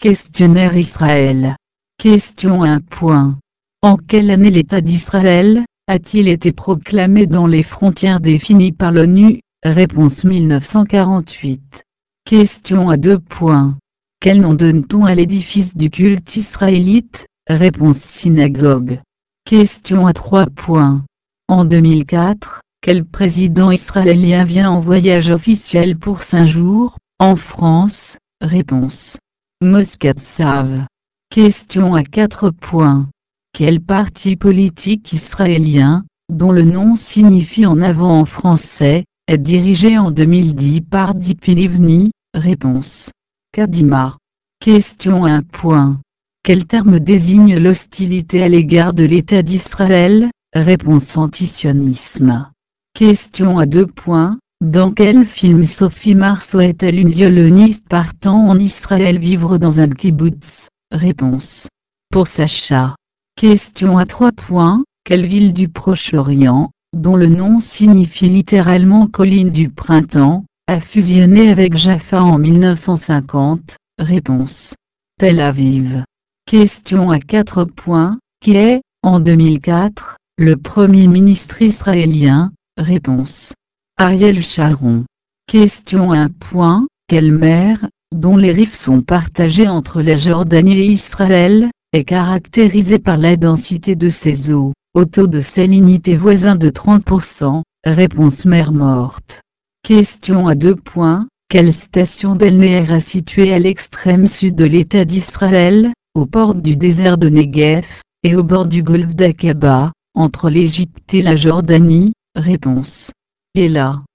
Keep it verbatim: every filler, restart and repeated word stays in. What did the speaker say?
Questionnaire Israël. Question un. En quelle année l'État d'Israël a-t-il été proclamé dans les frontières définies par l'ONU? Réponse mille neuf cent quarante-huit. Question à deux. Quel nom donne-t-on à l'édifice du culte israélite? Réponse synagogue. Question à trois. En deux mille quatre, quel président israélien vient en voyage officiel pour cinq jours, en France? Réponse. Moscat Sav. Question à quatre. Quel parti politique israélien, dont le nom signifie en avant en français, est dirigé en deux mille dix par Tzipi Livni? Réponse. Kadima. Question un. Quel terme désigne l'hostilité à l'égard de l'État d'Israël? Réponse antisionisme. Question à deux. Dans quel film Sophie Marceau est-elle une violoniste partant en Israël vivre dans un kibbutz? Réponse. Pour Sacha. Question à trois. Quelle ville du Proche-Orient, dont le nom signifie littéralement colline du printemps, a fusionné avec Jaffa en mille neuf cent cinquante? Réponse. Tel Aviv. Question à quatre. Qui est, en deux mille quatre, le Premier ministre israélien? Réponse. Ariel Sharon. Question un. Quelle mer, dont les rives sont partagées entre la Jordanie et Israël, est caractérisée par la densité de ses eaux, au taux de salinité voisin de trente pour cent? Réponse mer Morte. Question à deux. Quelle station balnéaire est située à l'extrême sud de l'État d'Israël, aux portes du désert de Negev, et au bord du golfe d'Aqaba, entre l'Égypte et la Jordanie? Réponse. Ela.